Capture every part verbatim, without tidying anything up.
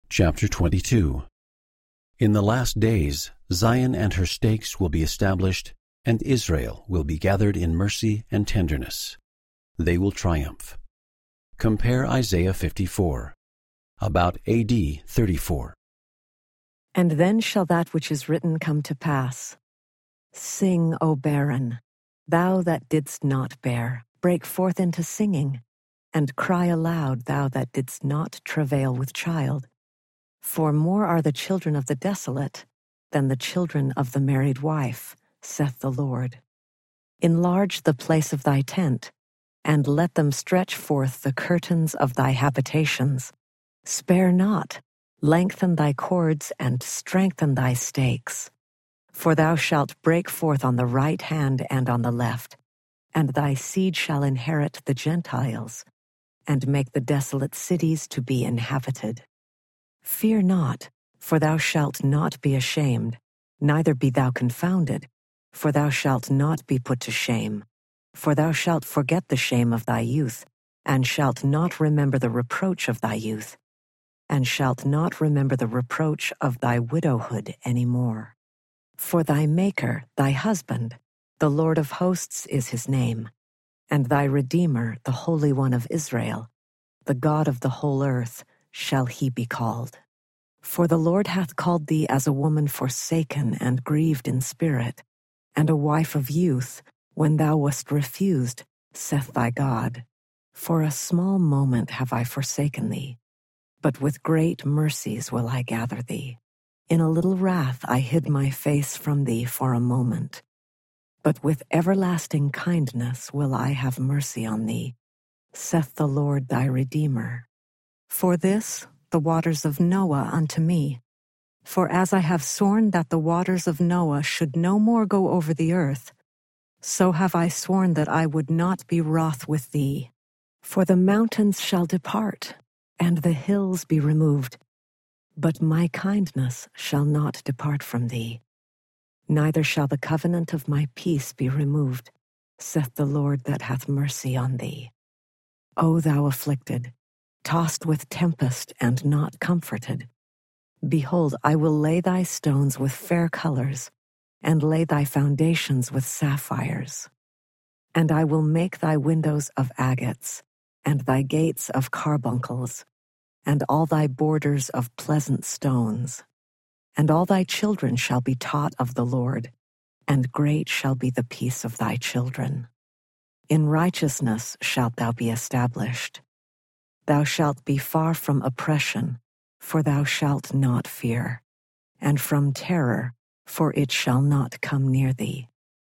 Chapter twenty-two. In the last days, Zion and her stakes will be established, and Israel will be gathered in mercy and tenderness. They will triumph. Compare Isaiah fifty-four, about A D thirty-four. And then shall that which is written come to pass. Sing, O barren, thou that didst not bear, break forth into singing, and cry aloud, thou that didst not travail with child. For more are the children of the desolate than the children of the married wife, saith the Lord. Enlarge the place of thy tent, and let them stretch forth the curtains of thy habitations. Spare not, lengthen thy cords, and strengthen thy stakes. For thou shalt break forth on the right hand and on the left, and thy seed shall inherit the Gentiles, and make the desolate cities to be inhabited. Fear not, for thou shalt not be ashamed, neither be thou confounded, for thou shalt not be put to shame. For thou shalt forget the shame of thy youth, and shalt not remember the reproach of thy youth, and shalt not remember the reproach of thy widowhood any more. For thy Maker, thy husband, the Lord of hosts is his name, and thy Redeemer, the Holy One of Israel, the God of the whole earth, shall he be called. For the Lord hath called thee as a woman forsaken and grieved in spirit, and a wife of youth, when thou wast refused, saith thy God. For a small moment have I forsaken thee, but with great mercies will I gather thee. In a little wrath I hid my face from thee for a moment, but with everlasting kindness will I have mercy on thee, saith the Lord thy Redeemer. For this the waters of Noah unto me. For as I have sworn that the waters of Noah should no more go over the earth, so have I sworn that I would not be wroth with thee. For the mountains shall depart, and the hills be removed, but my kindness shall not depart from thee, neither shall the covenant of my peace be removed, saith the Lord that hath mercy on thee. O thou afflicted, tossed with tempest and not comforted, behold, I will lay thy stones with fair colors, and lay thy foundations with sapphires. And I will make thy windows of agates, and thy gates of carbuncles, and all thy borders of pleasant stones. And all thy children shall be taught of the Lord, and great shall be the peace of thy children. In righteousness shalt thou be established. Thou shalt be far from oppression, for thou shalt not fear, and from terror, for it shall not come near thee.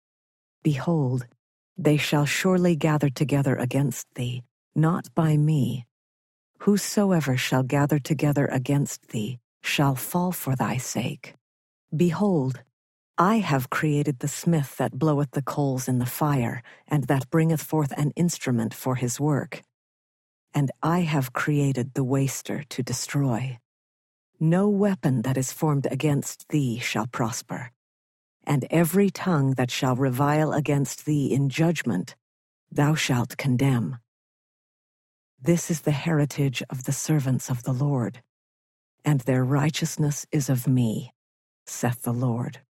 Behold, they shall surely gather together against thee, not by me. Whosoever shall gather together against thee shall fall for thy sake. Behold, I have created the smith that bloweth the coals in the fire, and that bringeth forth an instrument for his work. And I have created the waster to destroy. No weapon that is formed against thee shall prosper, and every tongue that shall revile against thee in judgment thou shalt condemn. This is the heritage of the servants of the Lord, and their righteousness is of me, saith the Lord.